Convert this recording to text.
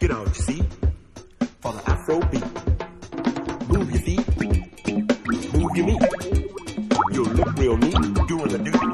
it out, you see? For the Afro beat. Move your feet, move your meat. You look real neat doing the do.